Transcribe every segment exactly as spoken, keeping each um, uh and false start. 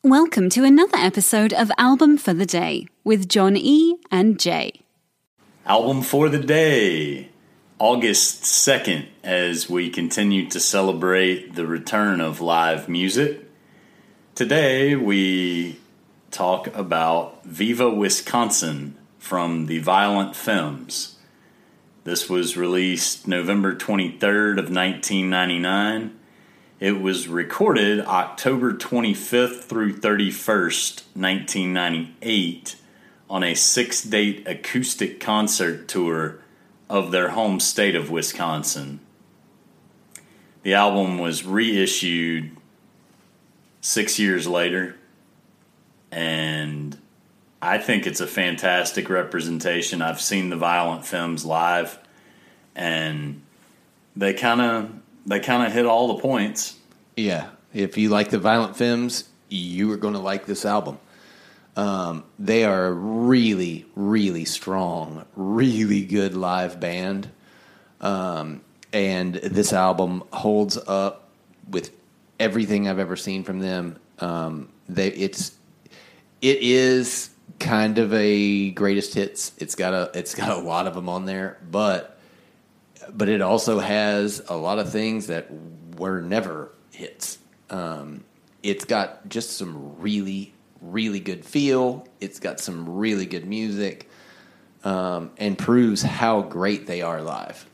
Welcome to another episode of Album for the Day with John E. and Jay. Album for the Day, August second, as we continue to celebrate the return of live music. Today we talk about Viva Wisconsin from the Violent Femmes. This was released November twenty-third of nineteen ninety-nine. It was recorded October twenty-fifth through thirty-first, nineteen ninety-eight, on a six-date acoustic concert tour of their home state of Wisconsin. The album was reissued six years later, and I think it's a fantastic representation. I've seen the Violent Femmes live, and they kind of they kind of hit all the points. Yeah, if you like the Violent Femmes, you are going to like this album. Um, they are a really, really strong, really good live band, um, and this album holds up with everything I've ever seen from them. Um, they, it's it is kind of a greatest hits. It's got a it's got a lot of them on there, but but it also has a lot of things that were never hits. Um, it's got just some really, really good feel. It's got some really good music, um, and proves how great they are live.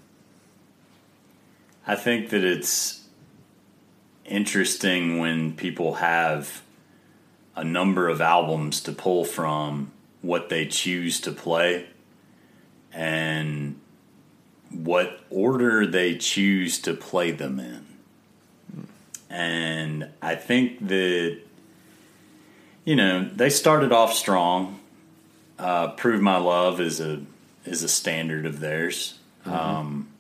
I think that it's interesting when people have a number of albums to pull from, what they choose to play and what order they choose to play them in. And I think that, you know, they started off strong. Uh, Prove My Love is a is a standard of theirs. Mm-hmm. Um,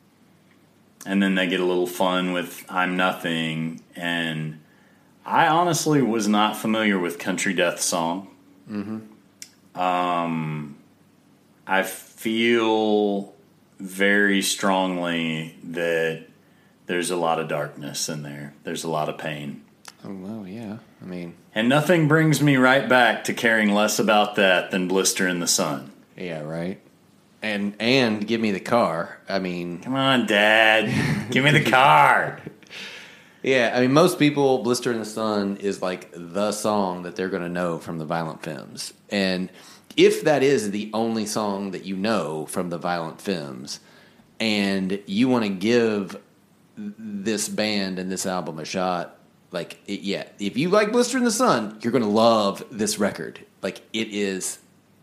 and then they get a little fun with I'm Nothing. And I honestly was not familiar with Country Death Song. Mm-hmm. Um, I feel very strongly that there's a lot of darkness in there. There's a lot of pain. Oh, well, yeah. I mean... And nothing brings me right back to caring less about that than Blister in the Sun. Yeah, right. And and Give Me the Car. I mean... Come on, Dad. Give me the car. Yeah, I mean, most people, Blister in the Sun is like the song that they're going to know from the Violent Femmes. And if that is the only song that you know from the Violent Femmes, and you want to give this band and this album a shot, like, it, yeah, if you like Blister in the Sun, you're going to love this record. Like, it is,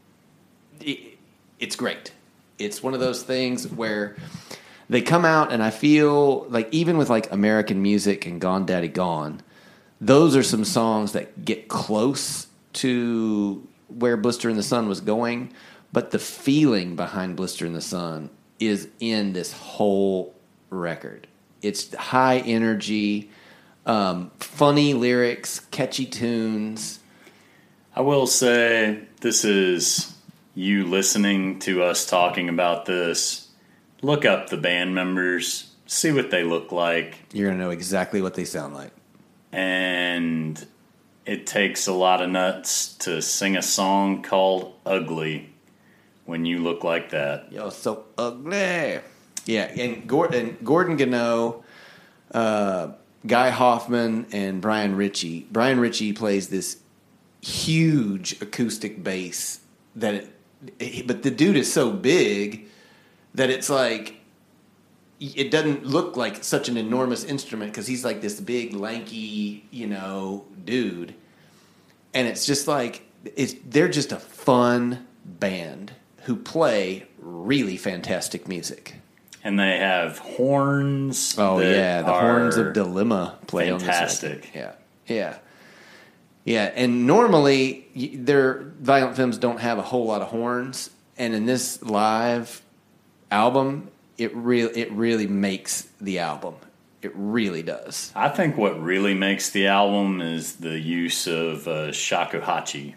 it, it's great. It's one of those things where they come out, and I feel like even with like American Music and Gone Daddy Gone, those are some songs that get close to where Blister in the Sun was going, but the feeling behind Blister in the Sun is in this whole record. It's high energy, um, funny lyrics, catchy tunes. I will say, this is you listening to us talking about this. Look up the band members, see what they look like. You're going to know exactly what they sound like. And it takes a lot of nuts to sing a song called Ugly when you look like that. You're so ugly. Yeah, and Gordon, Gordon Gano, uh, Guy Hoffman, and Brian Ritchie. Brian Ritchie plays this huge acoustic bass that it, it, but the dude is so big that it's like, it doesn't look like such an enormous instrument because he's like this big, lanky, you know, dude. And it's just like, it's they're just a fun band who play really fantastic music. And they have horns. Oh, yeah, the horns of Dilemma play fantastic. on this record. Yeah, yeah. Yeah, and normally their Violent Femmes don't have a whole lot of horns, and in this live album, it really it really makes the album. It really does. I think what really makes the album is the use of uh, shakuhachi,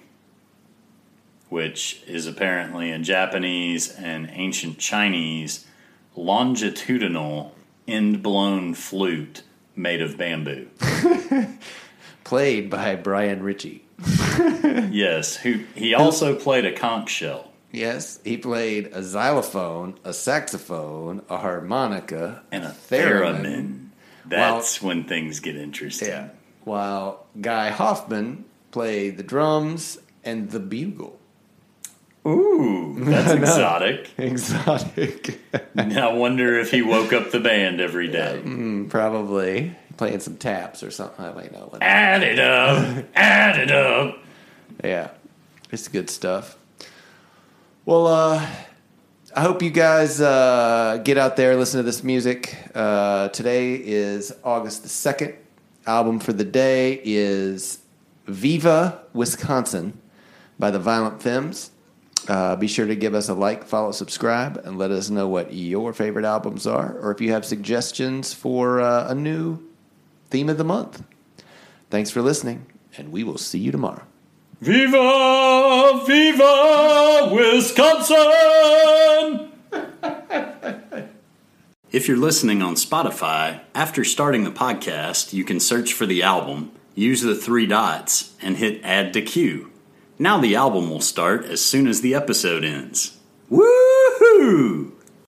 which is apparently a Japanese and ancient Chinese longitudinal end-blown flute made of bamboo. played by Brian Ritchie. Yes, who he also played a conch shell. Yes, he played a xylophone, a saxophone, a harmonica, And a theremin. theremin. That's when things get interesting. Yeah. While Guy Hoffman played the drums and the bugle. Ooh, that's exotic. Exotic. I wonder if he woke up the band every day. Mm, probably playing some taps or something. I might know. Add it up, add it up. Yeah, it's good stuff. Well, uh, I hope you guys uh, get out there, listen to this music. Uh, today is August the second. Album for the day is Viva Wisconsin by the Violent Femmes. Uh, be sure to give us a like, follow, subscribe, and let us know what your favorite albums are, or if you have suggestions for uh, a new theme of the month. Thanks for listening, and we will see you tomorrow. Viva, viva Wisconsin! If you're listening on Spotify, after starting the podcast, you can search for the album, use the three dots, and hit add to queue. Now the album will start as soon as the episode ends. Woohoo!